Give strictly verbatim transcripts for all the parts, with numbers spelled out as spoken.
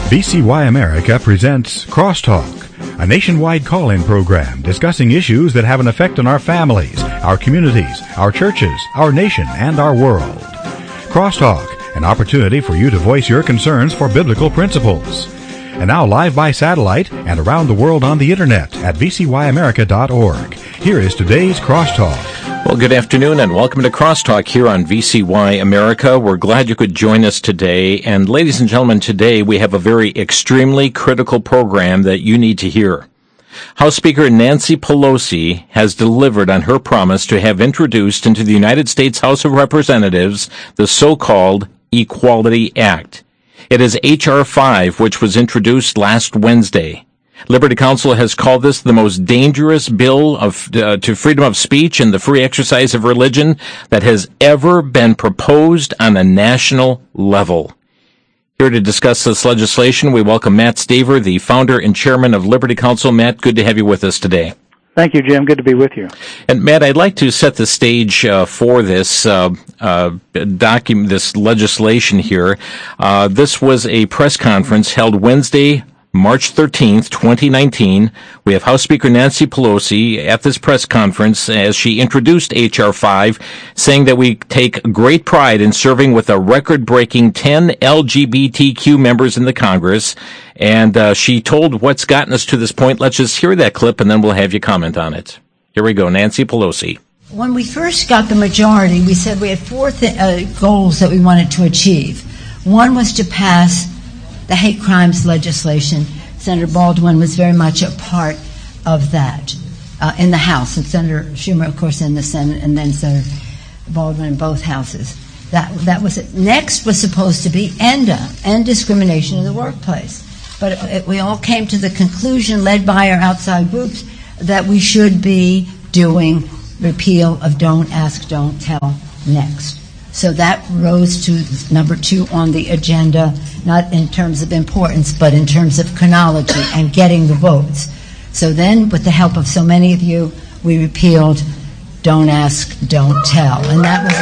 V C Y America presents Crosstalk, a nationwide call-in program discussing issues that have an effect on our families, our communities, our churches, our nation, and our world. Crosstalk, an opportunity for you to voice your concerns for biblical principles. And now live by satellite and around the world on the internet at v c y america dot org. Here is today's Crosstalk. Well, good afternoon and welcome to Crosstalk here on V C Y America. We're glad you could join us today. And ladies and gentlemen, today we have a very extremely critical program that you need to hear. House Speaker Nancy Pelosi has delivered on her promise to have introduced into the United States House of Representatives the so-called Equality Act. It is H R five, which was introduced last Wednesday. Liberty Counsel has called this the most dangerous bill of, uh, to freedom of speech and the free exercise of religion that has ever been proposed on a national level. Here to discuss this legislation, we welcome Matt Staver, the founder and chairman of Liberty Counsel. Matt, good to have you with us today. Thank you, Jim. Good to be with you. And Matt, I'd like to set the stage uh, for this uh, uh, document, this legislation here. Uh, this was a press conference held Wednesday, March thirteenth, twenty nineteen. We have House Speaker Nancy Pelosi at this press conference as she introduced H R five, saying that we take great pride in serving with a record-breaking ten L G B T Q members in the Congress. And uh, she told what's gotten us to this point. Let's just hear that clip, and then we'll have you comment on it. Here we go, Nancy Pelosi. When we first got the majority, we said we had four th- uh, goals that we wanted to achieve. One was to pass the hate crimes legislation. Senator Baldwin was very much a part of that uh, in the House, and Senator Schumer, of course, in the Senate, and then Senator Baldwin in both houses. That that was it. Next was supposed to be ENDA, end discrimination in the workplace. But it, it, we all came to the conclusion, led by our outside groups, that we should be doing repeal of Don't Ask, Don't Tell next. So that rose to number two on the agenda, not in terms of importance, but in terms of chronology and getting the votes. So then, with the help of so many of you, we repealed Don't Ask, Don't Tell. And that was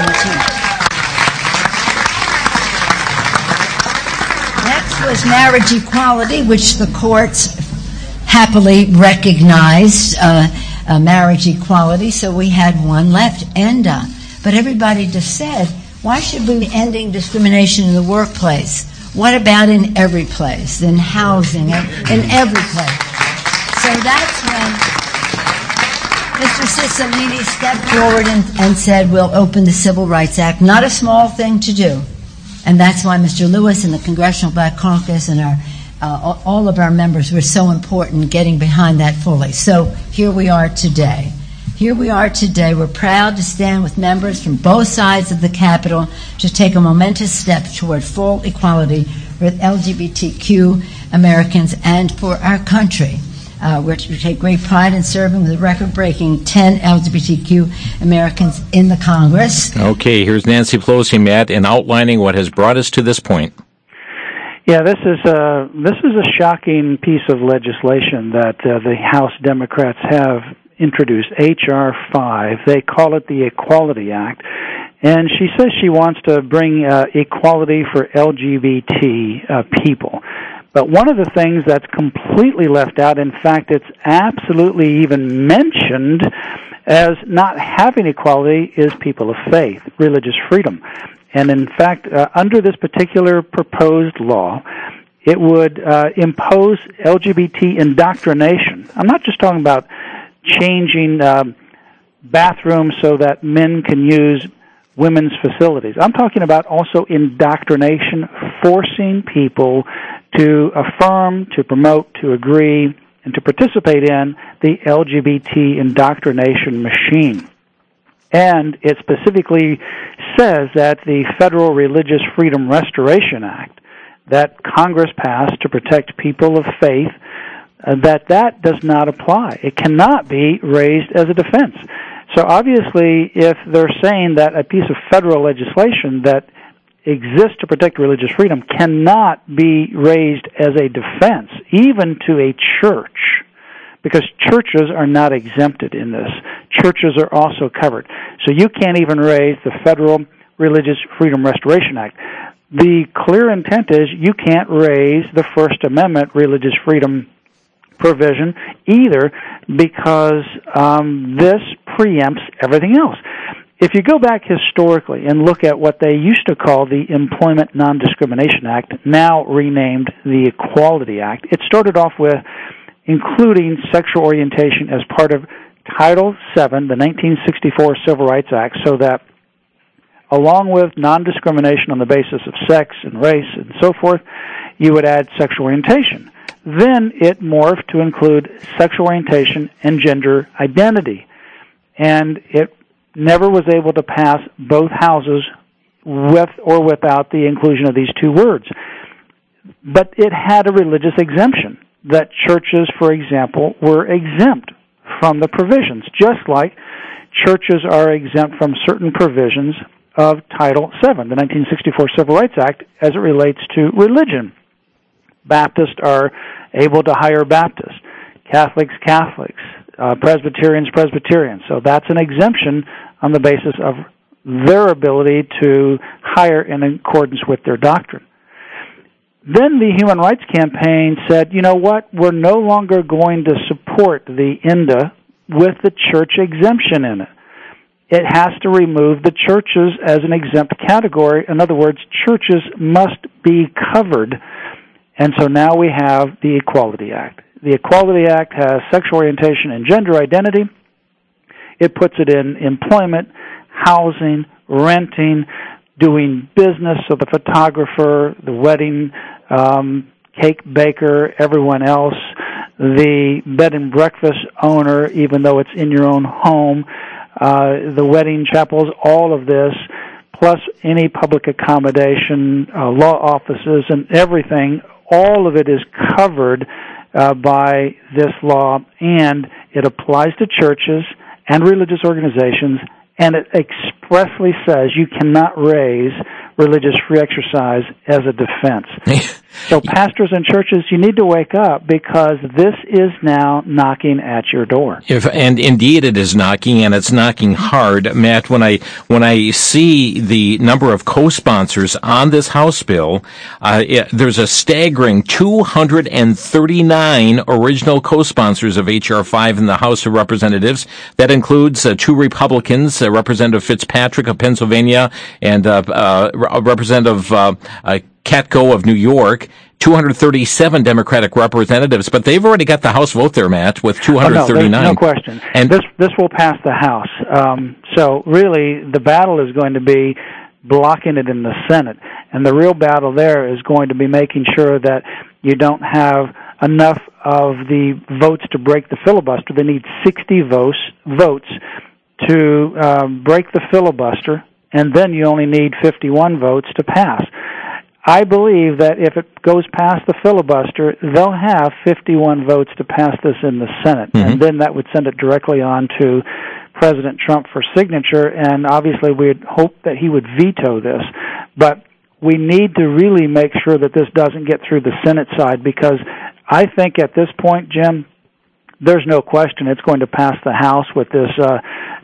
an achievement. Next was marriage equality, which the courts happily recognized uh, uh, marriage equality. So we had one left, ENDA. But everybody just said, why should we be ending discrimination in the workplace? What about in every place, in housing, in every place? So that's when Mister Cicilline stepped forward and, and said, we'll open the Civil Rights Act. Not a small thing to do. And that's why Mister Lewis and the Congressional Black Caucus and our uh, all of our members were so important in getting behind that fully. So here we are today. Here we are today. We're proud to stand with members from both sides of the Capitol to take a momentous step toward full equality for L G B T Q Americans and for our country. Uh, we're to take great pride in serving with a record-breaking ten L G B T Q Americans in the Congress. Okay, here's Nancy Pelosi, Matt, in outlining what has brought us to this point. Yeah, this is a, this is a shocking piece of legislation that uh, the House Democrats have introduced, H R five. They call it the Equality Act. And she says she wants to bring uh, equality for L G B T uh, people. But one of the things that's completely left out, in fact, it's absolutely even mentioned as not having equality, is people of faith, religious freedom. And in fact, uh, under this particular proposed law, it would uh, impose L G B T indoctrination. I'm not just talking about changing um, bathrooms so that men can use women's facilities. I'm talking about also indoctrination, forcing people to affirm, to promote, to agree, and to participate in the L G B T indoctrination machine. And it specifically says that the Federal Religious Freedom Restoration Act that Congress passed to protect people of faith, Uh, that that does not apply. It cannot be raised as a defense. So obviously, if they're saying that a piece of federal legislation that exists to protect religious freedom cannot be raised as a defense, even to a church, because churches are not exempted in this. Churches are also covered. So you can't even raise the Federal Religious Freedom Restoration Act. the clear intent is you can't raise the First Amendment religious freedom provision either, because um, this preempts everything else. If you go back historically and look at what they used to call the Employment Non-Discrimination Act, now renamed the Equality Act, it started off with including sexual orientation as part of Title seven, the nineteen sixty-four Civil Rights Act, so that along with non-discrimination on the basis of sex and race and so forth, you would add sexual orientation. Then it morphed to include sexual orientation and gender identity. And it never was able to pass both houses with or without the inclusion of these two words. But it had a religious exemption, that churches, for example, were exempt from the provisions, just like churches are exempt from certain provisions of Title seven, the nineteen sixty-four Civil Rights Act, as it relates to religion. Baptists are able to hire Baptists, Catholics, Catholics, uh, Presbyterians, Presbyterians. So that's an exemption on the basis of their ability to hire in accordance with their doctrine. Then the Human Rights Campaign said, you know what, we're no longer going to support the I N D A with the church exemption in it. It has to remove the churches as an exempt category. In other words, churches must be covered. And so now we have the Equality Act. The Equality Act has sexual orientation and gender identity. It puts it in employment, housing, renting, doing business, so the photographer, the wedding um, cake baker, everyone else, the bed and breakfast owner, even though it's in your own home, uh, the wedding chapels, all of this, plus any public accommodation, uh, law offices, and everything, all of it is covered uh, by this law, and it applies to churches and religious organizations, and it expressly says you cannot raise religious free exercise as a defense. So pastors and churches, you need to wake up, because this is now knocking at your door. If, and indeed it is knocking, and it's knocking hard. Matt, when I when I see the number of co-sponsors on this House bill, uh, it, there's a staggering two hundred thirty-nine original co-sponsors of H R five in the House of Representatives. That includes uh, two Republicans, uh, Representative Fitzpatrick of Pennsylvania and uh, uh, Representative uh, uh, Katko of New York, two hundred thirty-seven Democratic representatives, but they've already got the House vote there, Matt, with two hundred thirty-nine. Oh, no, no question. And this this will pass the House. Um, so really, the battle is going to be blocking it in the Senate, and the real battle there is going to be making sure that you don't have enough of the votes to break the filibuster. They need sixty votes votes to um, break the filibuster, and then you only need fifty-one votes to pass. I believe that if it goes past the filibuster, they'll have fifty-one votes to pass this in the Senate, mm-hmm. and then that would send it directly on to President Trump for signature, and obviously we'd hope that he would veto this. But we need to really make sure that this doesn't get through the Senate side, because I think at this point, Jim, there's no question it's going to pass the House with this uh,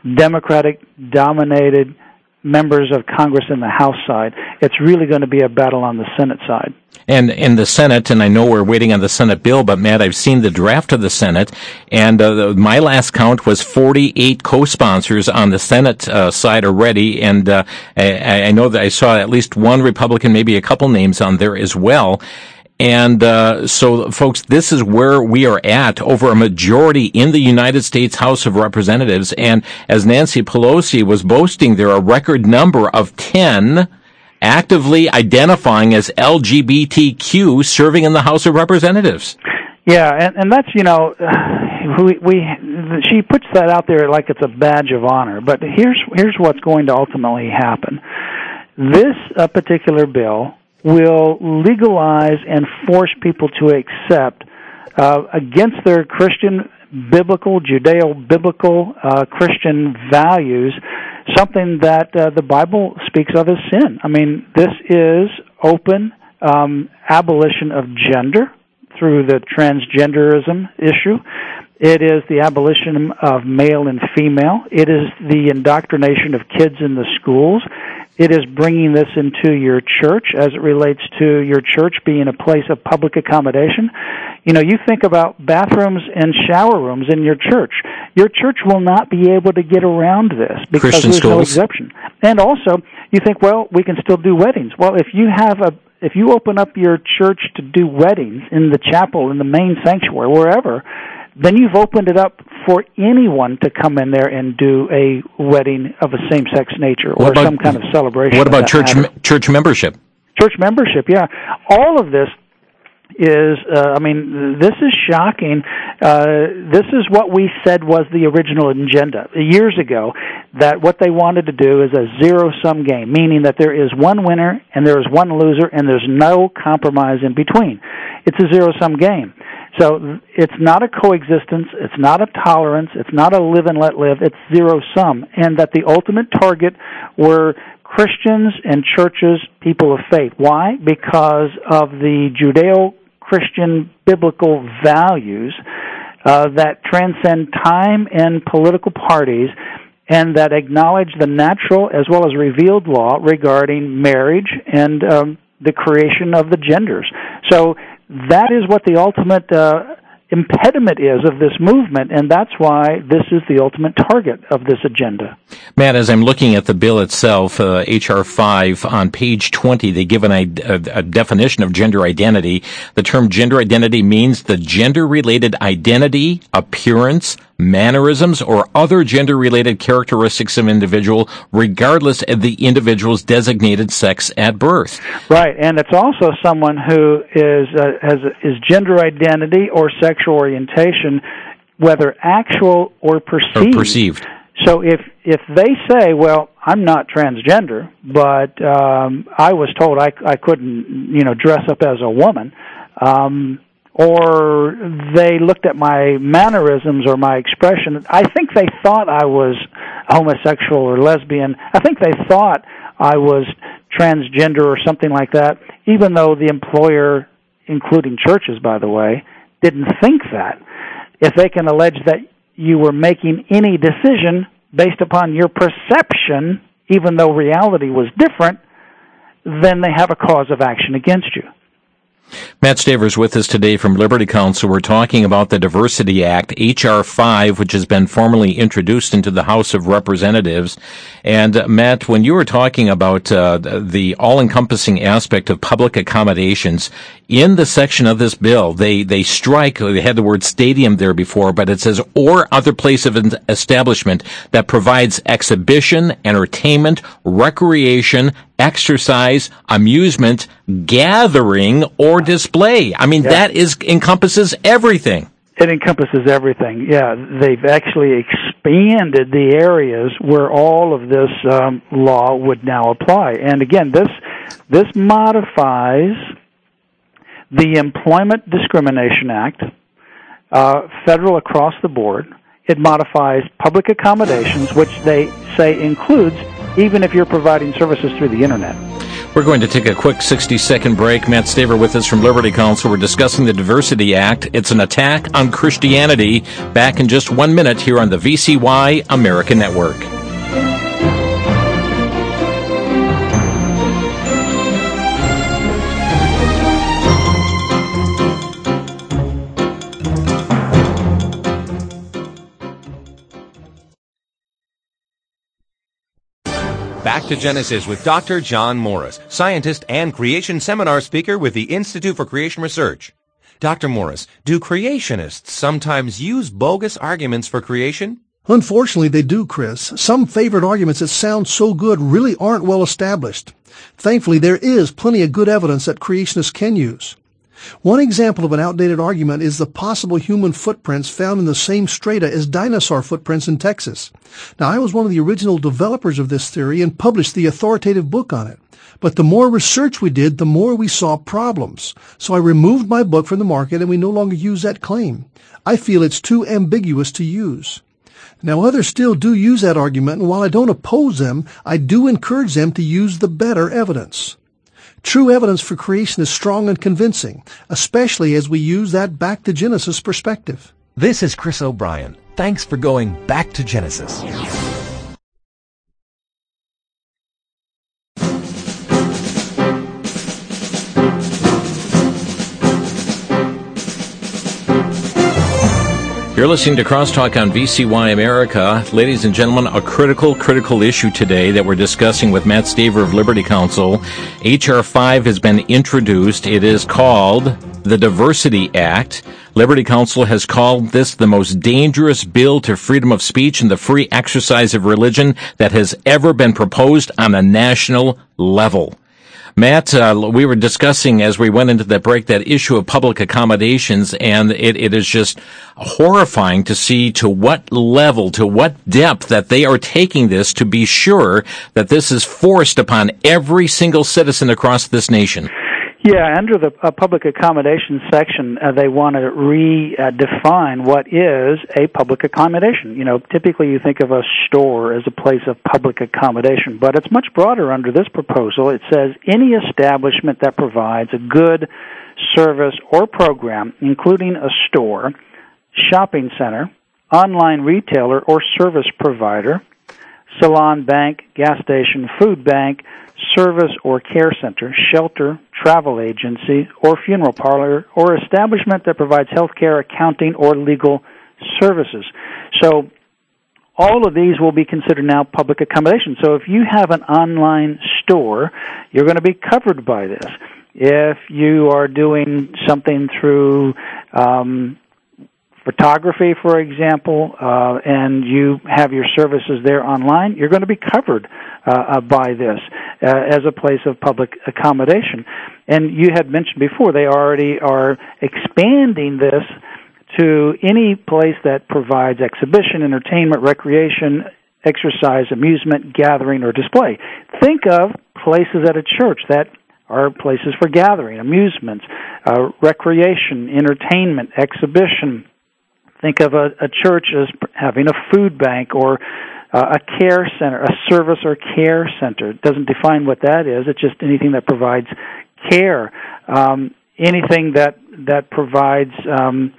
Democratic-dominated members of Congress in the House side. It's really going to be a battle on the Senate side. And in the Senate, and I know we're waiting on the Senate bill, but Matt, I've seen the draft of the Senate, and uh, the, my last count was forty-eight co-sponsors on the Senate uh, side already, and uh, I, I know that I saw at least one Republican, maybe a couple names on there as well. And uh, so, folks, this is where we are at, over a majority in the United States House of Representatives. And as Nancy Pelosi was boasting, there are a record number of ten actively identifying as L G B T Q serving in the House of Representatives. Yeah, and, and that's, you know, we, we she puts that out there like it's a badge of honor. But here's here's what's going to ultimately happen. This uh, particular bill will legalize and force people to accept, uh, against their Christian, biblical, Judeo-biblical uh, Christian values, something that uh, the Bible speaks of as sin. I mean, this is open um, abolition of gender through the transgenderism issue. It is the abolition of male and female. It is the indoctrination of kids in the schools. It is bringing this into your church as it relates to your church being a place of public accommodation. You know, you think about bathrooms and shower rooms in your church. Your church will not be able to get around this because Christian there's schools. no exception. And also, you think, well, we can still do weddings. Well, if you have a if you open up your church to do weddings in the chapel, in the main sanctuary, wherever, then you've opened it up for anyone to come in there and do a wedding of a same-sex nature or about, some kind of celebration. What about church matter. church membership? Church membership, yeah. All of this is, uh, I mean, this is shocking. Uh, this is what we said was the original agenda years ago, that what they wanted to do is a zero-sum game, meaning that there is one winner and there is one loser and there's no compromise in between. It's a zero-sum game. So it's not a coexistence, it's not a tolerance, it's not a live and let live, it's zero-sum. And that the ultimate target were Christians and churches, people of faith. Why? Because of the Judeo-Christian biblical values uh, that transcend time and political parties and that acknowledge the natural as well as revealed law regarding marriage and um, the creation of the genders. So that is what the ultimate uh, impediment is of this movement, and that's why this is the ultimate target of this agenda. Matt, as I'm looking at the bill itself, uh, H R five, on page twenty, they give an, a, a definition of gender identity. The term gender identity means the gender-related identity, appearance, mannerisms, or other gender-related characteristics of an individual, regardless of the individual's designated sex at birth. Right, and it's also someone who is uh, has is gender identity or sexual orientation, whether actual or perceived. Or perceived. So if if they say, well, I'm not transgender, but um, I was told I, I couldn't, you know, dress up as a woman, um, or they looked at my mannerisms or my expression, I think they thought I was homosexual or lesbian. I think they thought I was transgender or something like that, even though the employer, including churches, by the way, didn't think that. If they can allege that you were making any decision based upon your perception, even though reality was different, then they have a cause of action against you. Matt Staver's with us today from Liberty Counsel. We're talking about the Diversity Act, H R five, which has been formally introduced into the House of Representatives. And, uh, Matt, when you were talking about uh, the all-encompassing aspect of public accommodations, in the section of this bill, they, they strike, they had the word stadium there before, but it says, or other place of establishment that provides exhibition, entertainment, recreation, exercise, amusement, gathering, or display. I mean, yeah. that is encompasses everything. It encompasses everything. Yeah, they've actually expanded the areas where all of this um, law would now apply. And again, this this modifies the Employment Discrimination Act, uh, federal across the board. It modifies public accommodations, which they say includes even if you're providing services through the Internet. We're going to take a quick sixty-second break. Matt Staver with us from Liberty Counsel. We're discussing the Diversity Act. It's an attack on Christianity. Back in just one minute here on the V C Y America Network. Back to Genesis with Doctor John Morris, scientist and creation seminar speaker with the Institute for Creation Research. Doctor Morris, do creationists sometimes use bogus arguments for creation? Unfortunately, they do, Chris. Some favorite arguments that sound so good really aren't well established. Thankfully, there is plenty of good evidence that creationists can use. One example of an outdated argument is the possible human footprints found in the same strata as dinosaur footprints in Texas. Now, I was one of the original developers of this theory and published the authoritative book on it. But the more research we did, the more we saw problems. So I removed my book from the market and we no longer use that claim. I feel it's too ambiguous to use. Now, others still do use that argument, and while I don't oppose them, I do encourage them to use the better evidence. True evidence for creation is strong and convincing, especially as we use that back to Genesis perspective. This is Chris O'Brien. Thanks for going back to Genesis. You're listening to Crosstalk on V C Y America. Ladies and gentlemen, a critical, critical issue today that we're discussing with Matt Staver of Liberty Counsel. H R five has been introduced. It is called the Diversity Act. Liberty Counsel has called this the most dangerous bill to freedom of speech and the free exercise of religion that has ever been proposed on a national level. Matt, uh, we were discussing as we went into that break that issue of public accommodations, and it, it is just horrifying to see to what level, to what depth that they are taking this to be sure that this is forced upon every single citizen across this nation. Yeah, under the uh, public accommodation section, uh, they want to redefine what is a public accommodation. You know, typically you think of a store as a place of public accommodation, but it's much broader under this proposal. It says any establishment that provides a good, service, or program, including a store, shopping center, online retailer or service provider, salon, bank, gas station, food bank, service or care center, shelter, travel agency, or funeral parlor, or establishment that provides health care, accounting, or legal services. So all of these will be considered now public accommodation. So if you have an online store, you're going to be covered by this. If you are doing something through um, photography, for example, uh, and you have your services there online, you're going to be covered uh, uh, by this uh, as a place of public accommodation. And you had mentioned before, they already are expanding this to any place that provides exhibition, entertainment, recreation, exercise, amusement, gathering, or display. Think of places at a church that are places for gathering, amusements, uh, recreation, entertainment, exhibition. Think of a, a church as having a food bank or uh, a care center, a service or care center. It doesn't define what that is. It's just anything that provides care. Um, anything that that provides um,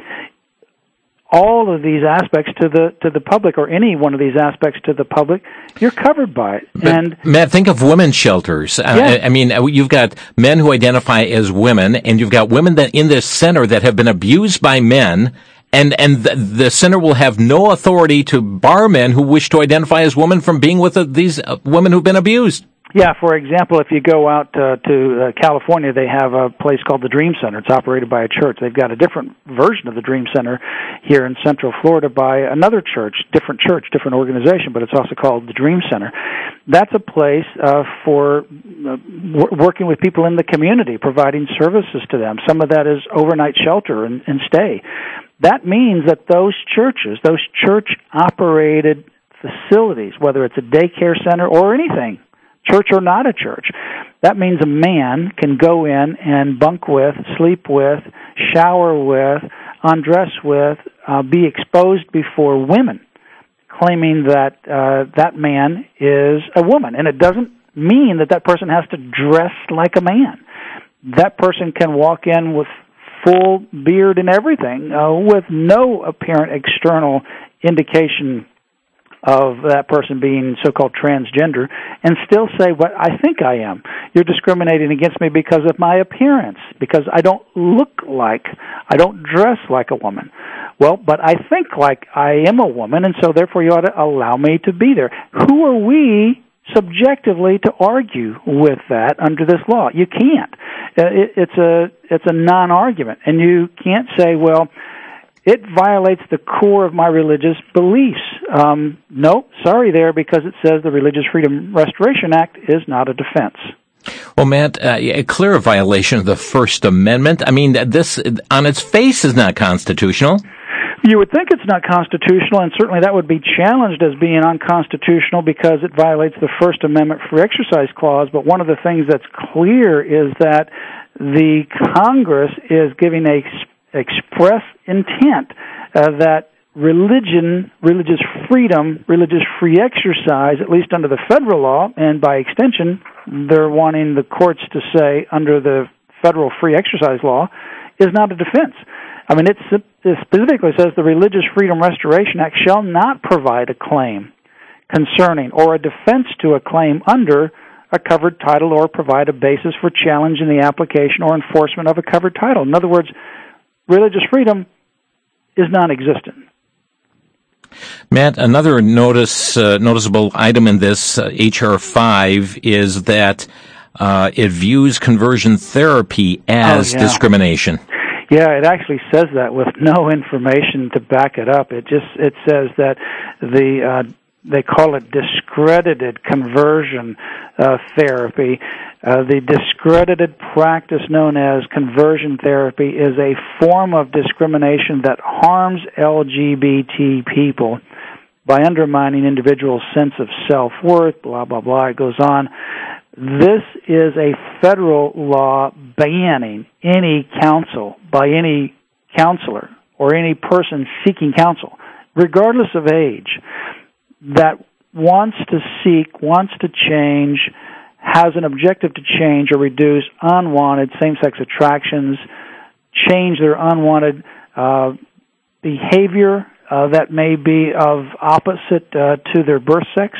all of these aspects to the to the public, or any one of these aspects to the public, you're covered by it. But, and Matt, think of women's shelters. Uh, yeah. I, I mean, you've got men who identify as women, and you've got women that in this center that have been abused by men. And and the, the center will have no authority to bar men who wish to identify as women from being with uh, these uh, women who've been abused. Yeah, for example, if you go out uh, to uh, California, they have a place called the Dream Center. It's operated by a church. They've got a different version of the Dream Center here in Central Florida by another church, different church, different organization, but it's also called the Dream Center. That's a place uh, for uh, w- working with people in the community, providing services to them. Some of that is overnight shelter and, and stay. That means that those churches, those church-operated facilities, whether it's a daycare center or anything, church or not a church, that means a man can go in and bunk with, sleep with, shower with, undress with, uh, be exposed before women, claiming that uh, that man is a woman. And it doesn't mean that that person has to dress like a man. That person can walk in with full beard and everything, uh, with no apparent external indication of that person being so-called transgender, and still say, what I think I am. You're discriminating against me because of my appearance, because I don't look like, I don't dress like a woman. Well, but I think like I am a woman, and so therefore you ought to allow me to be there. Who are we subjectively to argue with that under this law? You can't. It, it's a it's a non-argument, and you can't say, well, it violates the core of my religious beliefs. Um, no, sorry there, because it says the Religious Freedom Restoration Act is not a defense. Well, Matt, uh, a clear violation of the First Amendment. I mean, this on its face is not constitutional. You would think it's not constitutional, and certainly that would be challenged as being unconstitutional because it violates the First Amendment Free Exercise Clause. But one of the things that's clear is that the Congress is giving a express intent uh, that religion, religious freedom, religious free exercise, at least under the federal law, and by extension, they're wanting the courts to say under the federal free exercise law, is not a defense. I mean, it specifically says the Religious Freedom Restoration Act shall not provide a claim concerning or a defense to a claim under a covered title or provide a basis for challenge in the application or enforcement of a covered title. In other words, religious freedom is non-existent. Matt, another notice uh, noticeable item in this uh, H R five is that uh, it views conversion therapy as oh, yeah. discrimination. Yeah, it actually says that with no information to back it up. It just it says that the uh, they call it discredited conversion uh, therapy. Uh, the discredited practice known as conversion therapy is a form of discrimination that harms L G B T people by undermining individuals' sense of self-worth, blah, blah, blah. It goes on. This is a federal law banning any counsel by any counselor or any person seeking counsel, regardless of age, that wants to seek, wants to change, has an objective to change or reduce unwanted same-sex attractions, change their unwanted uh, behavior uh, that may be of opposite uh, to their birth sex,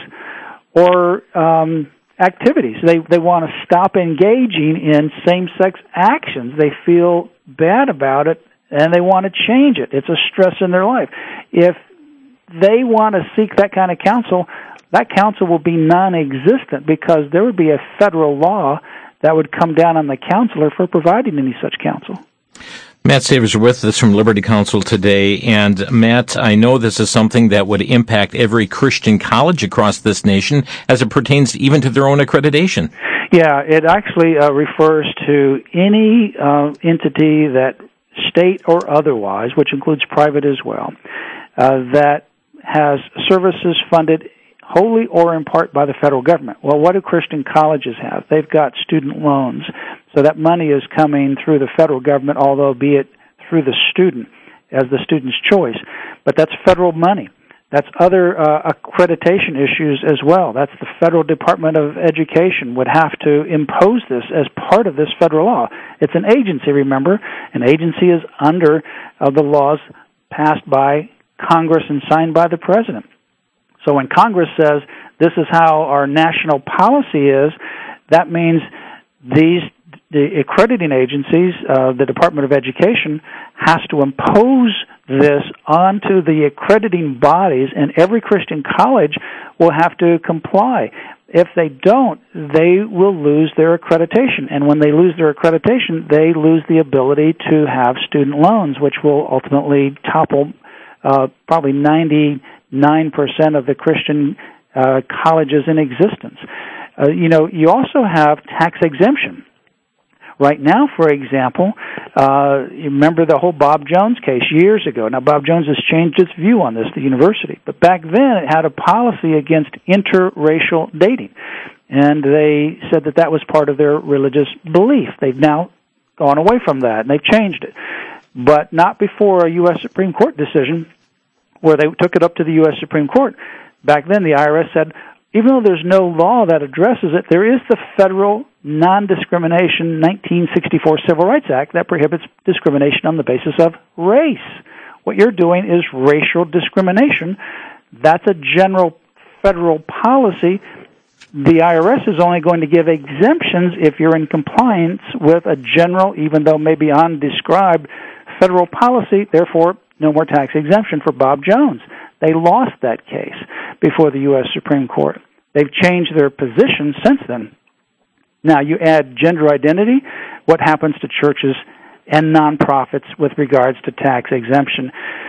or um, activities. They they want to stop engaging in same-sex actions. They feel bad about it, and they want to change it. It's a stress in their life. If they want to seek that kind of counsel, that counsel will be non-existent because there would be a federal law that would come down on the counselor for providing any such counsel. Matt Savers with us from Liberty Counsel today. And Matt, I know this is something that would impact every Christian college across this nation as it pertains even to their own accreditation. Yeah, it actually uh, refers to any uh, entity that, state or otherwise, which includes private as well, uh, that has services funded wholly or in part by the federal government. Well, what do Christian colleges have? They've got student loans. So that money is coming through the federal government, although be it through the student as the student's choice. But that's federal money. That's other uh, accreditation issues as well. That's the Federal Department of Education would have to impose this as part of this federal law. It's an agency, remember. An agency is under uh, the laws passed by Congress and signed by the President. So when Congress says this is how our national policy is, that means these the accrediting agencies, uh, the Department of Education, has to impose this onto the accrediting bodies, and every Christian college will have to comply. If they don't, they will lose their accreditation. And when they lose their accreditation, they lose the ability to have student loans, which will ultimately topple uh, probably ninety-nine percent of the Christian uh, colleges in existence. Uh, you know, you also have tax exemption. Right now, for example, uh, you remember the whole Bob Jones case years ago. Now, Bob Jones has changed its view on this, the university. But back then, it had a policy against interracial dating. And they said that that was part of their religious belief. They've now gone away from that, and they've changed it. But not before a U S Supreme Court decision where they took it up to the U S Supreme Court. Back then, the I R S said, even though there's no law that addresses it, there is the Federal Non-Discrimination nineteen sixty-four Civil Rights Act that prohibits discrimination on the basis of race. What you're doing is racial discrimination. That's a general federal policy. The I R S is only going to give exemptions if you're in compliance with a general, even though maybe undescribed, federal policy. Therefore, no more tax exemption for Bob Jones. They lost that case before the U S Supreme Court. They've changed their position since then. Now, you add gender identity, what happens to churches and nonprofits with regards to tax exemption?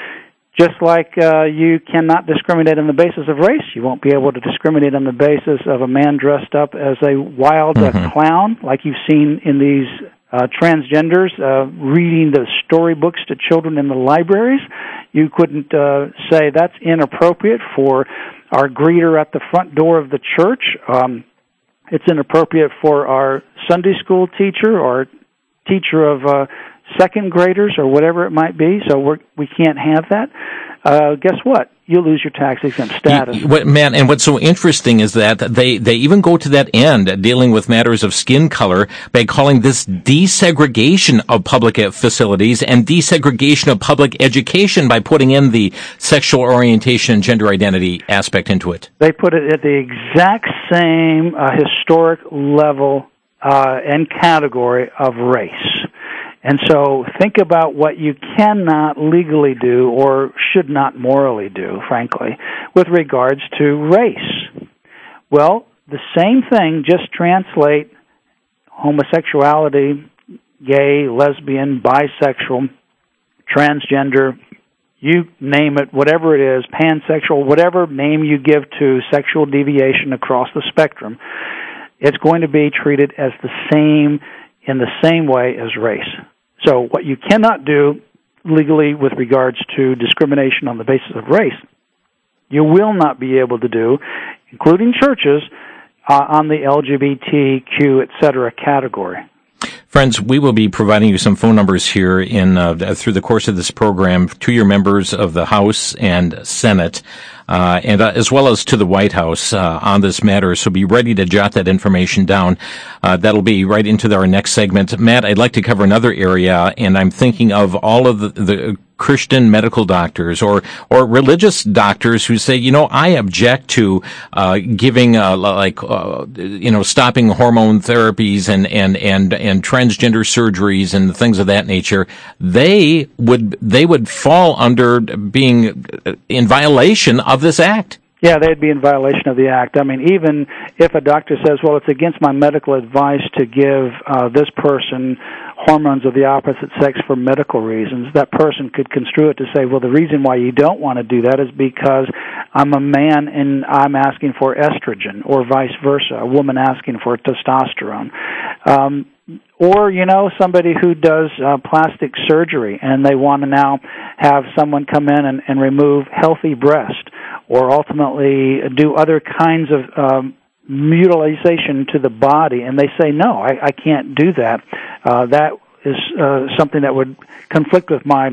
Just like uh, you cannot discriminate on the basis of race, you won't be able to discriminate on the basis of a man dressed up as a wild mm-hmm. uh, clown, like you've seen in these uh, transgenders uh, reading the storybooks to children in the libraries. You couldn't uh, say that's inappropriate for our greeter at the front door of the church. Um, it's inappropriate for our Sunday school teacher or teacher of uh, second graders or whatever it might be. So we're, we can't have that. Uh, guess what? You lose your tax-exempt status. What, man, and what's so interesting is that they, they even go to that end, dealing with matters of skin color, by calling this desegregation of public facilities and desegregation of public education by putting in the sexual orientation and gender identity aspect into it. They put it at the exact same uh, historic level uh, and category of race. And so think about what you cannot legally do or should not morally do, frankly, with regards to race. Well, the same thing, just translate homosexuality, gay, lesbian, bisexual, transgender, you name it, whatever it is, pansexual, whatever name you give to sexual deviation across the spectrum, it's going to be treated as the same, in the same way as race. So what you cannot do legally with regards to discrimination on the basis of race, you will not be able to do, including churches, uh, on the L G B T Q, et cetera category. Friends, we will be providing you some phone numbers here in uh, through the course of this program to your members of the House and Senate, uh, and uh, as well as to the White House uh, on this matter. So be ready to jot that information down. Uh, that'll be right into our next segment. Matt, I'd like to cover another area, and I'm thinking of all of the, the Christian medical doctors or or religious doctors who say, you know, I object to uh, giving uh, like uh, you know stopping hormone therapies and and and and transgender surgeries and things of that nature. They would they would fall under being in violation of this act. Yeah, they'd be in violation of the act. I mean, even if a doctor says, well, it's against my medical advice to give uh, this person hormones of the opposite sex for medical reasons, that person could construe it to say, well, the reason why you don't want to do that is because I'm a man and I'm asking for estrogen, or vice versa, a woman asking for testosterone. Um, or, you know, somebody who does uh, plastic surgery and they want to now have someone come in and, and remove healthy breast, or ultimately do other kinds of um, mutilation to the body, and they say, no, I, I can't do that. Uh, that is uh, something that would conflict with my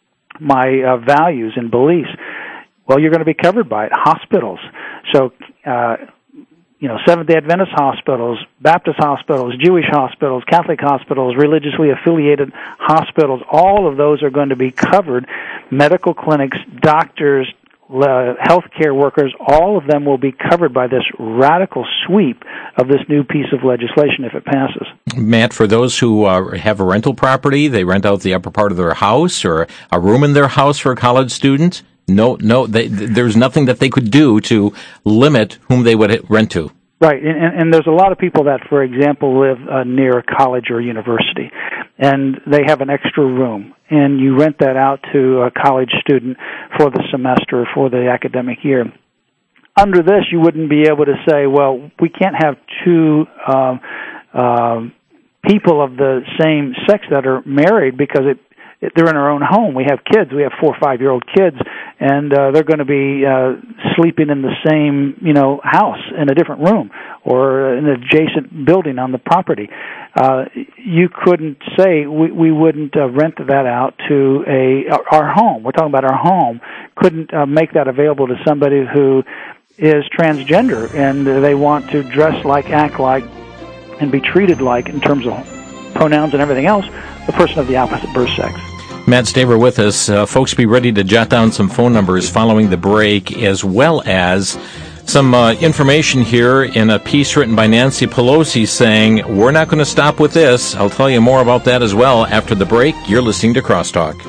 my uh, values and beliefs. Well, you're going to be covered by it. Hospitals. So, uh, you know, Seventh-day Adventist hospitals, Baptist hospitals, Jewish hospitals, Catholic hospitals, religiously affiliated hospitals, all of those are going to be covered. Medical clinics, doctors, Uh, healthcare workers, all of them will be covered by this radical sweep of this new piece of legislation if it passes. Matt, for those who uh, have a rental property, they rent out the upper part of their house or a room in their house for a college student, no, no, they, there's nothing that they could do to limit whom they would rent to. Right, and, and there's a lot of people that, for example, live uh, near a college or university, and they have an extra room, and you rent that out to a college student for the semester, for the academic year. Under this, you wouldn't be able to say, well, we can't have two um, um, people of the same sex that are married because it they're in our own home. We have kids. We have four or five-year-old kids, and uh, they're going to be uh, sleeping in the same, you know, house in a different room or in an adjacent building on the property. Uh, you couldn't say we, we wouldn't uh, rent that out to a our home. We're talking about our home. Couldn't uh, make that available to somebody who is transgender and they want to dress like, act like, and be treated like, in terms of pronouns and everything else, the person of the opposite birth sex. Matt Staver with us. Uh, folks, be ready to jot down some phone numbers following the break, as well as some uh, information here in a piece written by Nancy Pelosi saying, we're not going to stop with this. I'll tell you more about that as well after the break. You're listening to Crosstalk.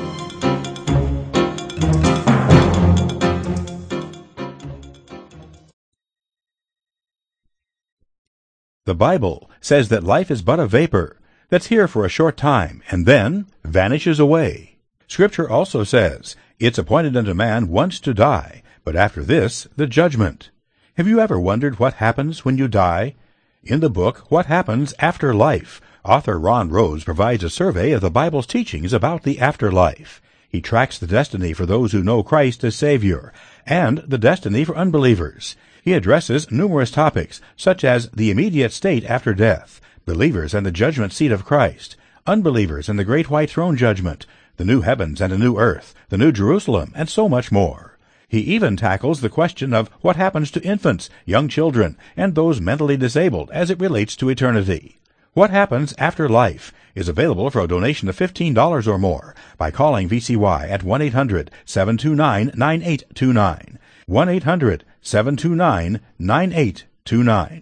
The Bible says that life is but a vapor that's here for a short time and then vanishes away. Scripture also says, it's appointed unto man once to die, but after this, the judgment. Have you ever wondered what happens when you die? In the book, What Happens After Life, author Ron Rhodes provides a survey of the Bible's teachings about the afterlife. He tracks the destiny for those who know Christ as Savior, and the destiny for unbelievers. He addresses numerous topics, such as the immediate state after death, believers and the judgment seat of Christ, unbelievers and the great white throne judgment, the new heavens and a new earth, the new Jerusalem, and so much more. He even tackles the question of what happens to infants, young children, and those mentally disabled as it relates to eternity. What Happens After Life is available for a donation of fifteen dollars or more by calling V C Y at one eight hundred seven two nine nine eight two nine. one eight hundred seven two nine nine eight two nine.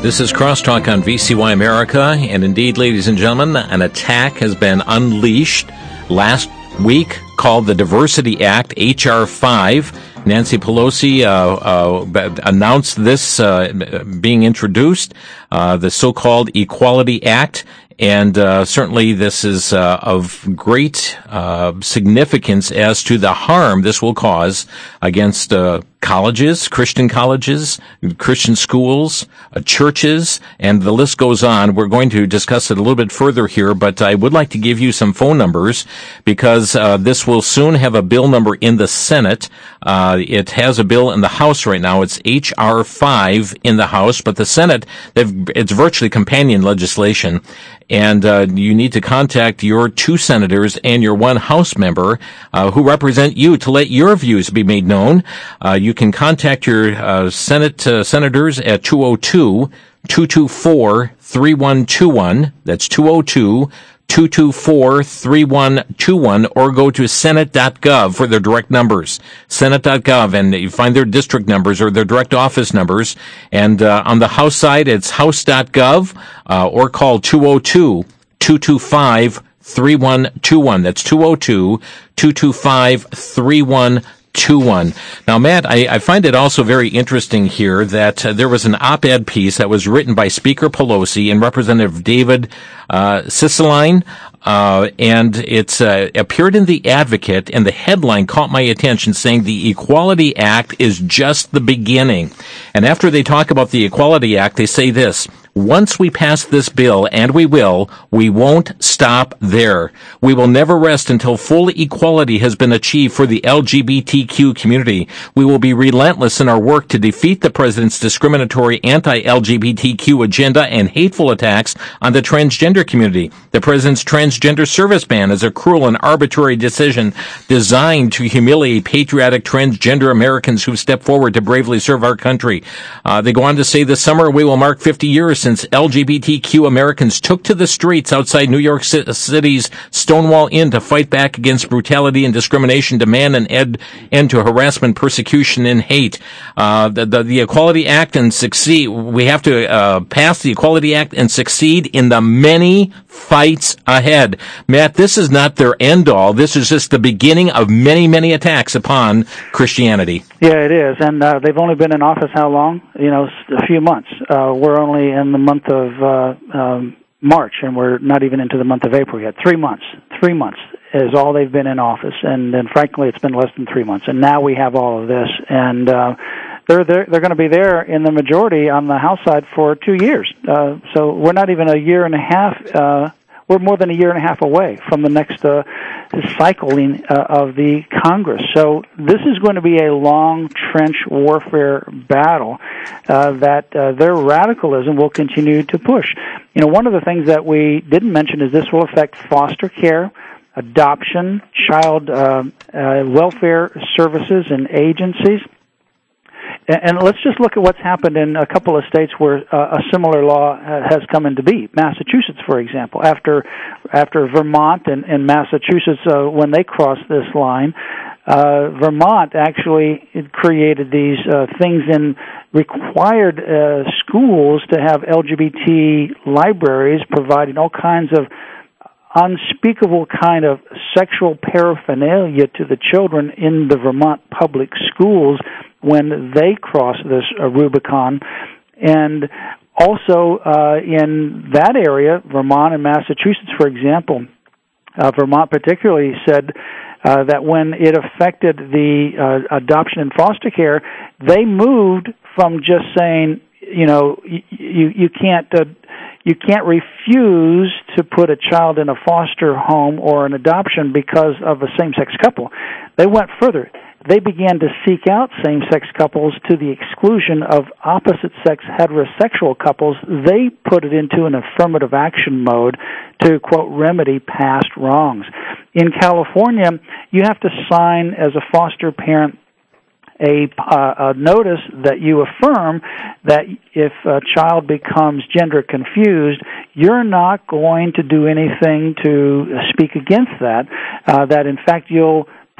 This is Crosstalk on V C Y America, and indeed, ladies and gentlemen, an attack has been unleashed last week called the Diversity Act, H R five. Nancy Pelosi uh, uh, announced this uh, being introduced, uh, the so-called Equality Act. And uh, certainly this is uh, of great uh, significance as to the harm this will cause against uh, colleges, Christian colleges, Christian schools, uh, churches, and the list goes on. We're going to discuss it a little bit further here, but I would like to give you some phone numbers because uh, this will soon have a bill number in the Senate. Uh, it has a bill in the House right now. It's H R five in the House, but the Senate, it's virtually companion legislation. And uh, you need to contact your two senators and your one House member uh, who represent you to let your views be made known. Uh, you can contact your uh, Senate uh, senators at two oh two, two two four, three one two one. That's two oh two, two two four, three one two one, or go to senate dot gov for their direct numbers. senate dot gov, and you find their district numbers or their direct office numbers. And uh, on the House side, it's house dot gov, uh, or call two oh two, two two five, three one two one. That's two oh two, two two five, three one two one. Now, Matt, I, I find it also very interesting here that uh, there was an op-ed piece that was written by Speaker Pelosi and Representative David uh, Cicilline, uh, and it's uh, appeared in The Advocate, and the headline caught my attention saying the Equality Act is just the beginning. And after they talk about the Equality Act, they say this: once we pass this bill, and we will, we won't stop there. We will never rest until full equality has been achieved for the L G B T Q community. We will be relentless in our work to defeat the president's discriminatory anti-L G B T Q agenda and hateful attacks on the transgender community. The president's transgender service ban is a cruel and arbitrary decision designed to humiliate patriotic transgender Americans who step forward to bravely serve our country. Uh, they go on to say this summer we will mark fifty years since L G B T Q Americans took to the streets outside New York City's Stonewall Inn to fight back against brutality and discrimination, demand an ed- end to harassment, persecution, and hate. Uh, the, the, the Equality Act and succeed. We have to uh, pass the Equality Act and succeed in the many fights ahead. Matt, this is not their end all. This is just the beginning of many, many attacks upon Christianity. Yeah, it is. And uh, they've only been in office how long? You know, a few months. Uh, we're only in the month of uh, um, March, and we're not even into the month of April yet. Three months. Three months is all they've been in office. And then, frankly, it's been less than three months. And now we have all of this. And uh, they're they're, they're going to be there in the majority on the House side for two years. Uh, so we're not even a year and a half. Uh, we're more than a year and a half away from the next uh, cycling uh, of the Congress. So this is going to be a long trench warfare battle uh, that uh, their radicalism will continue to push. You know, one of the things that we didn't mention is this will affect foster care, adoption, child uh, uh, welfare services and agencies. And let's just look at what's happened in a couple of states where uh, a similar law has come into being. Massachusetts, for example, after after Vermont and, and Massachusetts, uh, when they crossed this line, uh, Vermont actually created these uh, things in required uh, schools to have L G B T libraries providing all kinds of unspeakable kind of sexual paraphernalia to the children in the Vermont public schools when they cross this uh, Rubicon. And also uh, in that area, Vermont and Massachusetts, for example, uh, Vermont particularly said uh, that when it affected the uh, adoption and foster care, they moved from just saying, you know, you, you, you can't... Uh, You can't refuse to put a child in a foster home or an adoption because of a same-sex couple. They went further. They began to seek out same-sex couples to the exclusion of opposite-sex heterosexual couples. They put it into an affirmative action mode to, quote, remedy past wrongs. In California, you have to sign as a foster parent A, uh, a notice that you affirm that if a child becomes gender confused, you're not going to do anything to speak against that, uh, that in fact you'll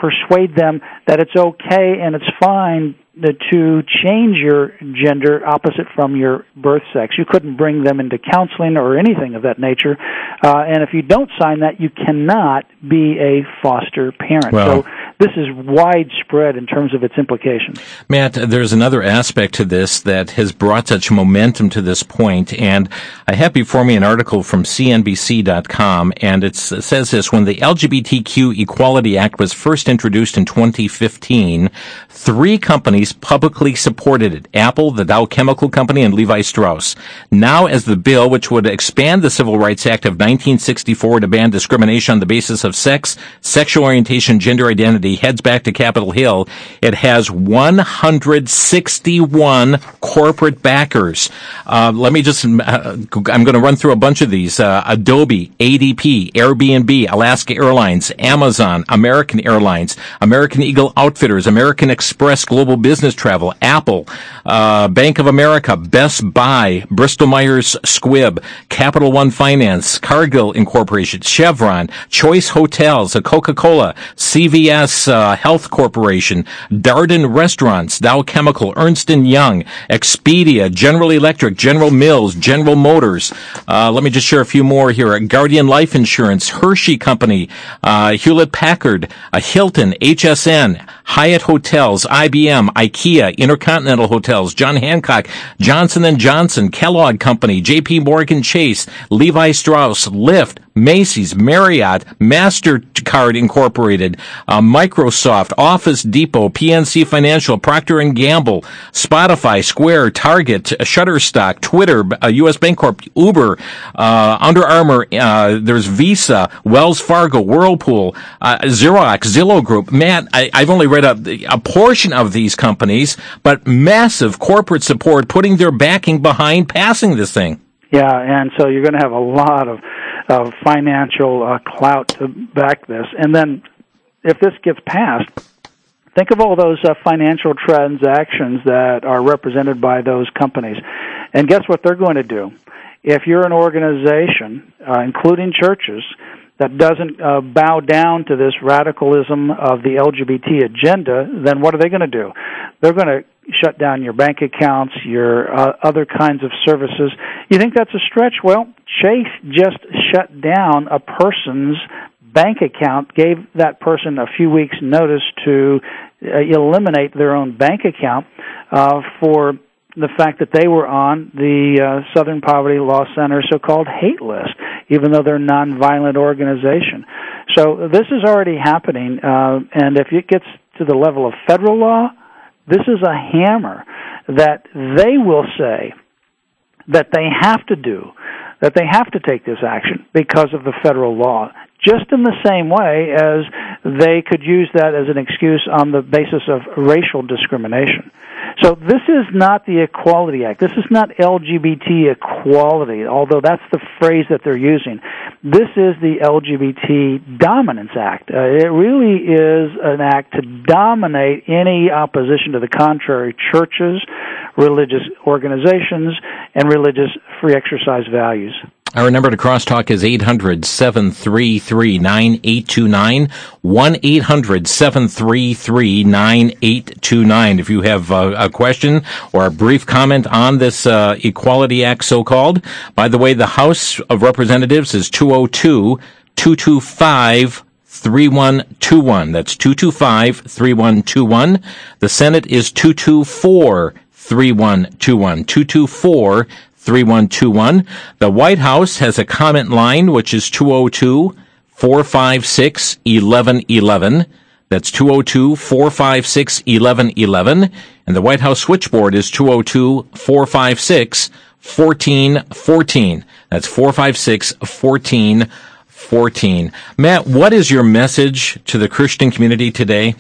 persuade them that it's okay and it's fine to change your gender opposite from your birth sex. You couldn't bring them into counseling or anything of that nature. Uh, and if you don't sign that, you cannot be a foster parent. Well, so this is widespread in terms of its implications. Matt, there's another aspect to this that has brought such momentum to this point, and I have before me an article from C N B C dot com, and it says this: when the L G B T Q Equality Act was first introduced in twenty fifteen, three companies publicly supported it: Apple, the Dow Chemical Company, and Levi Strauss. Now, as the bill, which would expand the Civil Rights Act of nineteen sixty-four to ban discrimination on the basis of sex, sexual orientation, gender identity, heads back to Capitol Hill, it has one hundred sixty-one corporate backers. Uh, let me just, uh, I'm going to run through a bunch of these. Uh, Adobe, A D P, Airbnb, Alaska Airlines, Amazon, American Airlines, American Eagle Outfitters, American Express Global Business Travel, Apple, uh, Bank of America, Best Buy, Bristol Myers Squibb, Capital One Finance, Cargill Incorporation, Chevron, Choice Hotels, Coca-Cola, C V S uh, Health Corporation, Darden Restaurants, Dow Chemical, Ernst and Young, Expedia, General Electric, General Mills, General Motors. Uh, let me just share a few more here. Guardian Life Insurance, Hershey Company, uh, Hewlett Packard, uh, Hilton, H S N, Hyatt Hotels, I B M, IKEA, Intercontinental Hotels, John Hancock, Johnson and Johnson, Kellogg Company, J P Morgan Chase, Levi Strauss, Lyft, Macy's, Marriott, MasterCard Incorporated, uh, Microsoft, Office Depot, P N C Financial, Procter and Gamble, Spotify, Square, Target, Shutterstock, Twitter, uh, U S Bancorp, Uber, uh, Under Armour, uh, there's Visa, Wells Fargo, Whirlpool, uh, Xerox, Zillow Group. Matt, I, I've only read a, a portion of these companies, but massive corporate support putting their backing behind passing this thing. Yeah, and so you're going to have a lot of of financial uh, clout to back this. And then if this gets passed, think of all those uh, financial transactions that are represented by those companies. And guess what they're going to do? If you're an organization, uh, including churches, that doesn't uh, bow down to this radicalism of the L G B T agenda, then what are they going to do? They're going to shut down your bank accounts, your uh, other kinds of services. You think that's a stretch? Well, Chase just shut down a person's bank account, gave that person a few weeks' notice to uh, eliminate their own bank account uh, for the fact that they were on the uh, Southern Poverty Law Center so-called hate list, even though they're a nonviolent organization. So this is already happening, uh, and if it gets to the level of federal law, this is a hammer that they will say that they have to do, that they have to take this action because of the federal law, just in the same way as they could use that as an excuse on the basis of racial discrimination. So this is not the Equality Act. This is not L G B T equality, although that's the phrase that they're using. This is the L G B T Dominance Act. Uh, it really is an act to dominate any opposition to the contrary churches, religious organizations, and religious free exercise values. Our number to crosstalk is eight hundred, seven three three, nine eight two nine, one eight hundred, seven three three, nine eight two nine. If you have uh, a question or a brief comment on this uh, Equality Act, so-called. By the way, the House of Representatives is two oh two, two two five, three one two one. That's two two five, three one two one. The Senate is two two four, three one two one. two two four, three one two one. The White House has a comment line, which is two oh two, four five six, eleven eleven. That's two oh two, four five six, eleven eleven. And the White House switchboard is two oh two, four five six, fourteen fourteen. That's four five six, fourteen fourteen. Matt, what is your message to the Christian community today?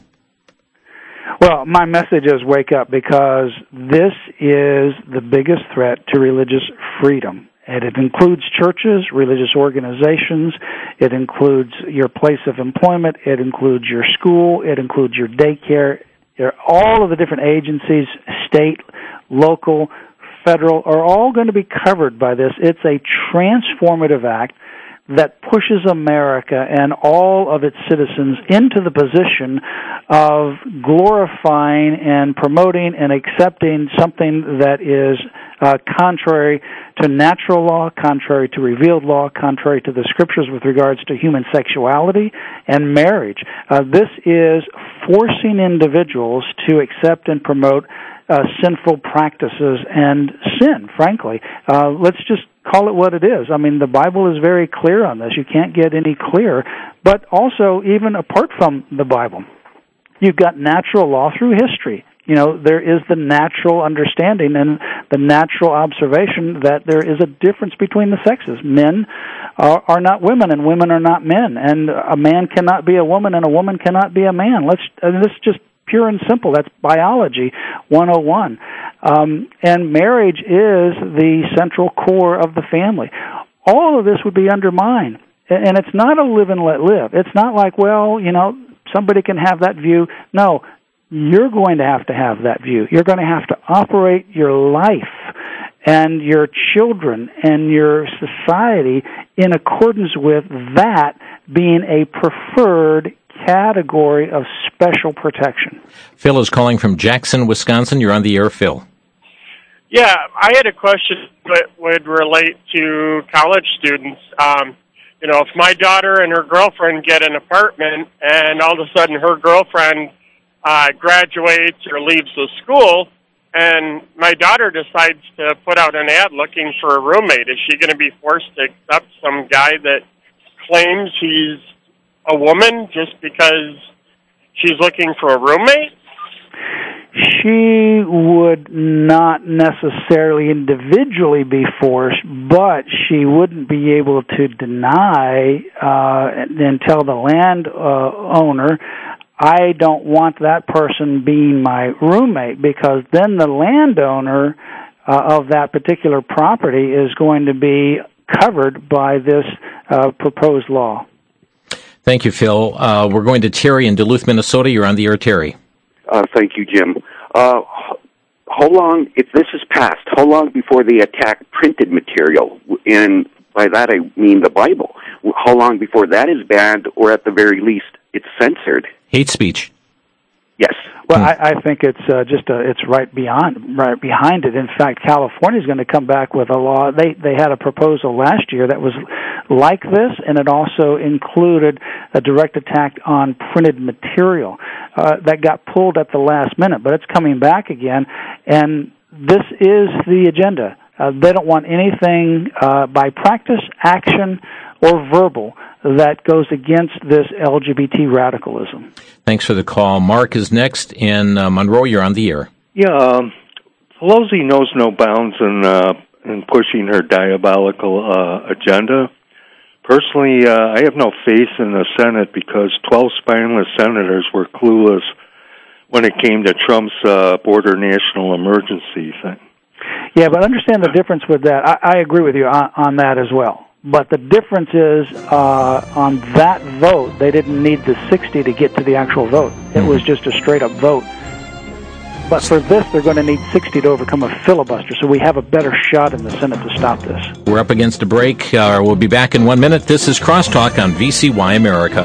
Well, my message is wake up, because this is the biggest threat to religious freedom. And it includes churches, religious organizations, it includes your place of employment, it includes your school, it includes your daycare. All of the different agencies, state, local, federal, are all going to be covered by this. It's a transformative act that pushes America and all of its citizens into the position of glorifying and promoting and accepting something that is uh, contrary to natural law, contrary to revealed law, contrary to the scriptures with regards to human sexuality and marriage. Uh, this is forcing individuals to accept and promote uh, sinful practices and sin, frankly. Uh, let's just call it what it is. I mean, the Bible is very clear on this. You can't get any clearer. But also, even apart from the Bible, you've got natural law through history. You know, there is the natural understanding and the natural observation that there is a difference between the sexes. Men are, are not women, and women are not men, and a man cannot be a woman, and a woman cannot be a man. Let's. And this is just pure and simple. That's biology one oh one. Um, and marriage is the central core of the family. All of this would be undermined, and it's not a live and let live. It's not like, well, you know, somebody can have that view. No. You're going to have to have that view. You're going to have to operate your life and your children and your society in accordance with that being a preferred category of special protection. Phil is calling from Jackson, Wisconsin. You're on the air, Phil. Yeah, I had a question that would relate to college students. Um, you know, if my daughter and her girlfriend get an apartment and all of a sudden her girlfriend Uh, graduates or leaves the school, and my daughter decides to put out an ad looking for a roommate, is she going to be forced to accept some guy that claims he's a woman just because she's looking for a roommate? She would not necessarily individually be forced, but she wouldn't be able to deny uh, and tell the land uh, owner, I don't want that person being my roommate, because then the landowner uh, of that particular property is going to be covered by this uh, proposed law. Thank you, Phil. Uh, we're going to Terry in Duluth, Minnesota. You're on the air, Terry. Uh, thank you, Jim. Uh, how long, if this is passed, how long before they attack printed material? And by that I mean the Bible. How long before that is banned, or at the very least, it's censored? Hate speech. Yes. Well, hmm. I, I think it's uh, just a, it's right beyond right behind it. In fact, California is going to come back with a law. They they had a proposal last year that was like this, and it also included a direct attack on printed material uh, that got pulled at the last minute. But it's coming back again, and this is the agenda. Uh, they don't want anything uh, by practice, action, or verbal that goes against this L G B T radicalism. Thanks for the call. Mark is next in uh, Monroe. You're on the air. Yeah, um, Pelosi knows no bounds in, uh, in pushing her diabolical uh, agenda. Personally, uh, I have no faith in the Senate because twelve spineless senators were clueless when it came to Trump's uh, border national emergency thing. Yeah, but understand the difference with that. I, I agree with you on, on that as well. But the difference is, uh, on that vote, they didn't need the sixty to get to the actual vote. It was just a straight-up vote. But for this, they're going to need sixty to overcome a filibuster, so we have a better shot in the Senate to stop this. We're up against a break. Uh, we'll be back in one minute. This is Crosstalk on V C Y America.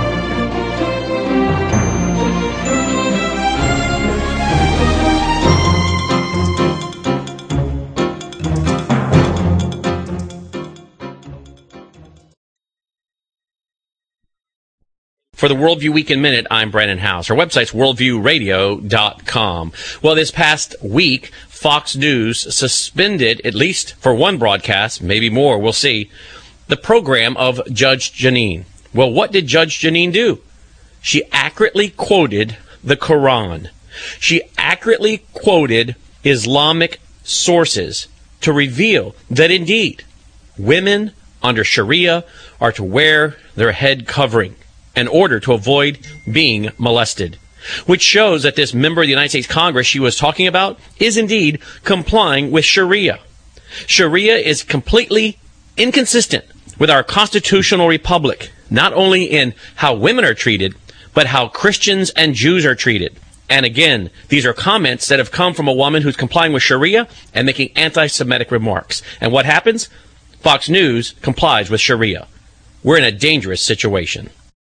For the Worldview Weekend Minute, I'm Brandon House. Our website's worldview radio dot com. Well, this past week, Fox News suspended, at least for one broadcast, maybe more, we'll see, the program of Judge Jeanine. Well, what did Judge Jeanine do? She accurately quoted the Quran. She accurately quoted Islamic sources to reveal that indeed women under Sharia are to wear their head covering in order to avoid being molested, which shows that this member of the United States Congress she was talking about is indeed complying with Sharia. Sharia is completely inconsistent with our constitutional republic, not only in how women are treated, but how Christians and Jews are treated. And again, these are comments that have come from a woman who's complying with Sharia and making anti-Semitic remarks. And what happens? Fox News complies with Sharia. we're in a dangerous situation.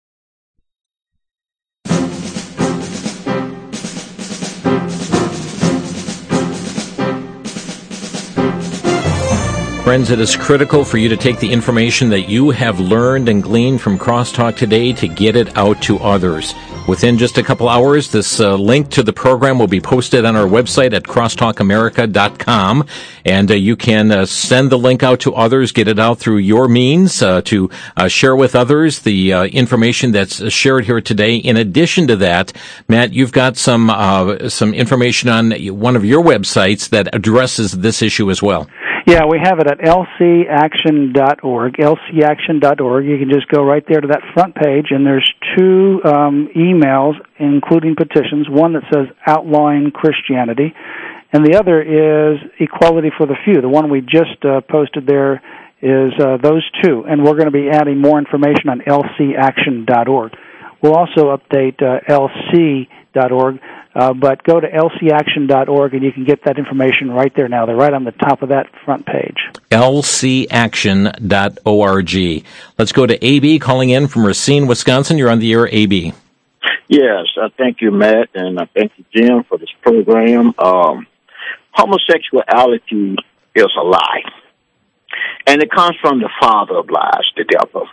Friends, it is critical for you to take the information that you have learned and gleaned from Crosstalk today to get it out to others. Within just a couple hours, this uh, link to the program will be posted on our website at crosstalk america dot com, and uh, you can uh, send the link out to others, get it out through your means uh, to uh, share with others the uh, information that's shared here today. In addition to that, Matt, you've got some uh, some information on one of your websites that addresses this issue as well. Yeah, we have it at l c action dot org, l c action dot org. You can just go right there to that front page, and there's two um, emails, including petitions, one that says outlawing Christianity, and the other is equality for the few. The one we just uh, posted there is uh, those two, and we're going to be adding more information on l c action dot org. We'll also update uh, l c dot org. Uh, but go to l c action dot org, and you can get that information right there now. They're right on the top of that front page. l c action dot org. Let's go to A B calling in from Racine, Wisconsin. You're on the air, A B. Yes, uh, thank you, Matt, and uh, thank you, Jim, for this program. Um, homosexuality is a lie, and it comes from the father of lies, the devil.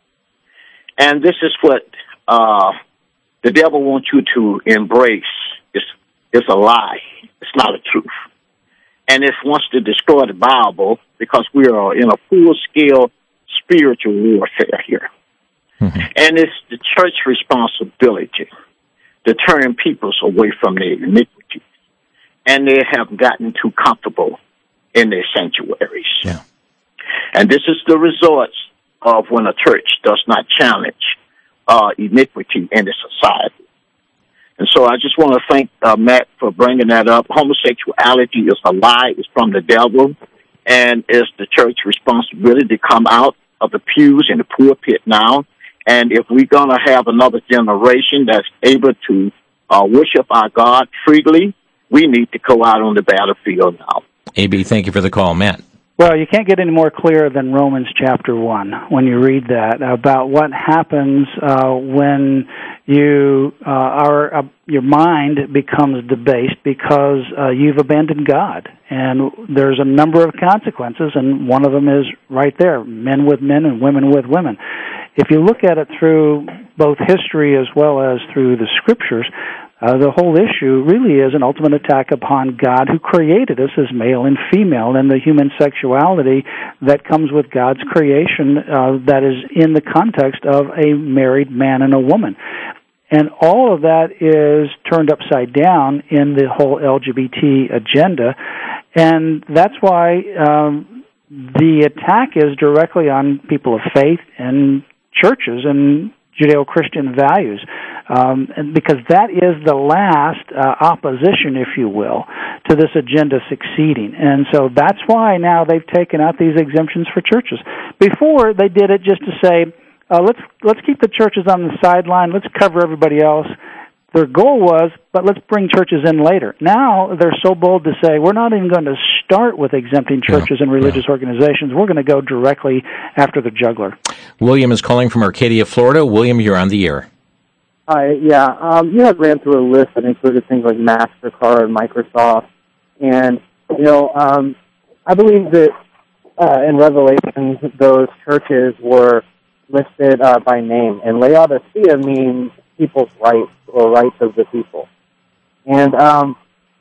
And this is what uh, the devil wants you to embrace. It's, it's a lie. It's not a truth. And it wants to destroy the Bible because we are in a full-scale spiritual warfare here. Mm-hmm. And it's the church's responsibility to turn peoples away from their iniquity. And they have gotten too comfortable in their sanctuaries. Yeah. And this is the results of when a church does not challenge uh, iniquity in the society. And so I just want to thank uh, Matt for bringing that up. Homosexuality is a lie. It's from the devil. And it's the church's responsibility to come out of the pews in the pulpit now. And if we're going to have another generation that's able to uh, worship our God freely, we need to go out on the battlefield now. A B, thank you for the call. Matt. Well, you can't get any more clear than Romans chapter one when you read that about what happens uh, when you uh, are uh, your mind becomes debased because uh, you've abandoned God, and there's a number of consequences, and one of them is right there: men with men and women with women. If you look at it through both history as well as through the Scriptures, Uh, the whole issue really is an ultimate attack upon God, who created us as male and female, and the human sexuality that comes with God's creation uh, that is in the context of a married man and a woman. And all of that is turned upside down in the whole L G B T agenda, and that's why um, the attack is directly on people of faith and churches and Judeo-Christian values, um, and because that is the last uh, opposition, if you will, to this agenda succeeding. And so that's why now they've taken out these exemptions for churches. Before, they did it just to say, uh, let's let's keep the churches on the sideline, let's cover everybody else. Their goal was, but let's bring churches in later. Now they're so bold to say, we're not even going to start with exempting churches yeah, and religious yeah. organizations. We're going to go directly after the jugular. William is calling from Arcadia, Florida. William, you're on the air. Hi, yeah. Um, you had ran through a list that included things like MasterCard, Microsoft, and, you know, um, I believe that uh, in Revelation, those churches were listed uh, by name, and Laodicea means people's rights or rights of the people. And um,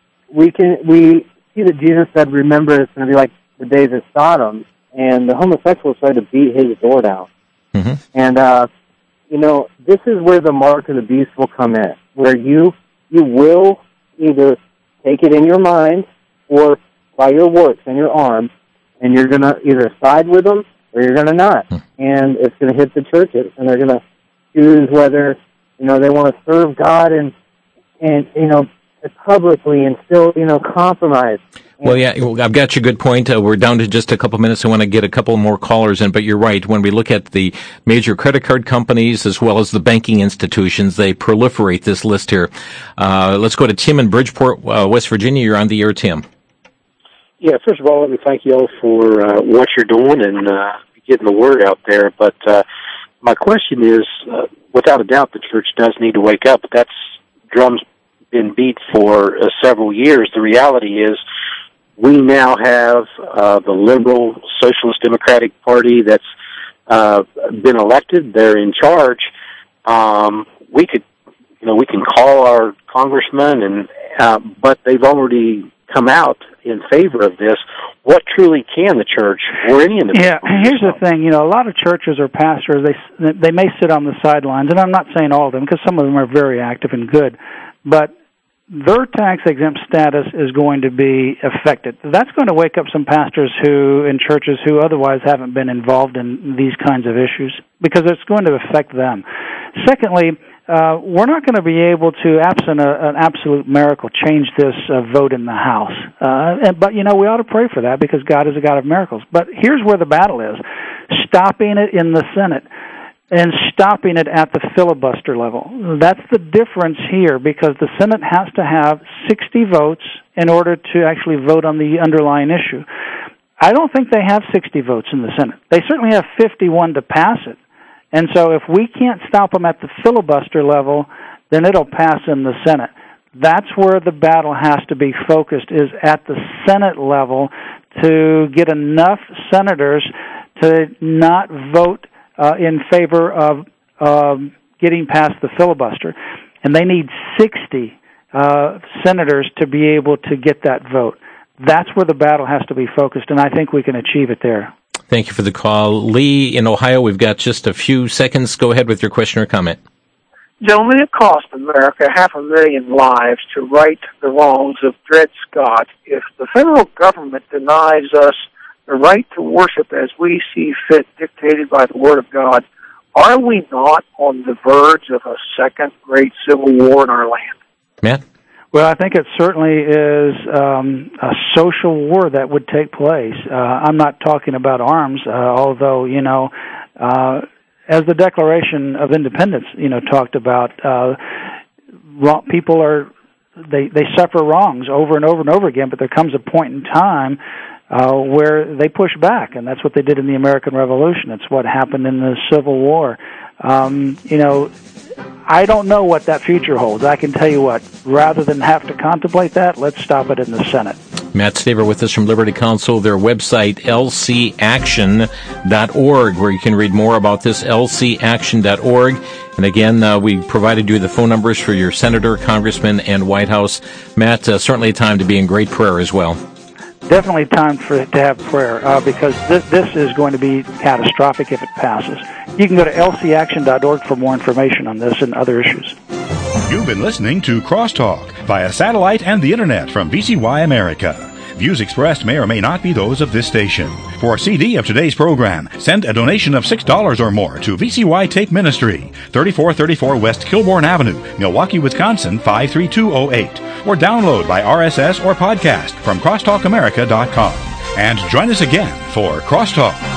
we can we see that Jesus said, remember, it's going to be like the days of Sodom, and the homosexuals tried to beat his door down. Mm-hmm. And, uh, you know, this is where the mark of the beast will come in, where you you will either take it in your mind or by your works and your arm, and you're going to either side with them or you're going to not. Mm-hmm. And it's going to hit the churches, and they're going to choose whether, you know, they want to serve God and, and you know, publicly and still, you know, compromise. Well, yeah, I've got your good point. Uh, we're down to just a couple minutes. I want to get a couple more callers in, but you're right. When we look at the major credit card companies as well as the banking institutions, they proliferate this list here. Uh, let's go to Tim in Bridgeport, uh, West Virginia. You're on the air, Tim. Yeah, first of all, let me thank you all for uh, what you're doing and uh, getting the word out there. But uh, my question is, uh, without a doubt, the church does need to wake up. That's drum's been beat for uh, several years. The reality is, we now have uh, the liberal Socialist Democratic Party that's uh, been elected. They're in charge. Um, we could, you know, we can call our congressman, and uh, but they've already come out in favor of this. What truly can the church or any individual? Yeah, here's the thing. You know, a lot of churches or pastors, they they may sit on the sidelines, and I'm not saying all of them, because some of them are very active and good, but their tax-exempt status is going to be affected. That's going to wake up some pastors who, in churches who otherwise haven't been involved in these kinds of issues, because it's going to affect them. Secondly, uh, we're not going to be able to, absent a, an absolute miracle, change this uh, vote in the House. Uh, and, but, you know, we ought to pray for that, because God is a God of miracles. But here's where the battle is. Stopping it in the Senate and stopping it at the filibuster level. That's the difference here, because the Senate has to have sixty votes in order to actually vote on the underlying issue. I don't think they have sixty votes in the Senate. They certainly have fifty-one to pass it. And so if we can't stop them at the filibuster level, then it'll pass in the Senate. That's where the battle has to be focused, is at the Senate level, to get enough senators to not vote Uh, in favor of um, getting past the filibuster. And they need sixty uh, senators to be able to get that vote. That's where the battle has to be focused, and I think we can achieve it there. Thank you for the call. Lee, in Ohio, we've got just a few seconds. Go ahead with your question or comment. Gentlemen, it cost America half a million lives to right the wrongs of Dred Scott. If the federal government denies us the right to worship as we see fit, dictated by the Word of God, are we not on the verge of a second great civil war in our land? Matt? Well, I think it certainly is um, a social war that would take place. Uh, I'm not talking about arms, uh, although, you know, uh, as the Declaration of Independence, you know, talked about, uh, wrong, people are, they, they suffer wrongs over and over and over again, but there comes a point in time Uh, where they push back, and that's what they did in the American Revolution. It's what happened in the Civil War. Um, you know, I don't know what that future holds. I can tell you what, rather than have to contemplate that, let's stop it in the Senate. Matt Staver with us from Liberty Counsel, their website, L C action dot org, where you can read more about this, L C action dot org. And again, uh, we provided you the phone numbers for your senator, congressman, and White House. Matt, uh, certainly a time to be in great prayer as well. Definitely time for to have prayer, uh, because this, this is going to be catastrophic if it passes. You can go to L C action dot org for more information on this and other issues. You've been listening to Crosstalk via satellite and the Internet from V C Y America. Views expressed may or may not be those of this station. For a C D of today's program, send a donation of six dollars or more to V C Y Tape Ministry, thirty-four thirty-four West Kilbourne Avenue, Milwaukee, Wisconsin, five three two oh eight. Or download by R S S or podcast from crosstalk america dot com. And join us again for Crosstalk.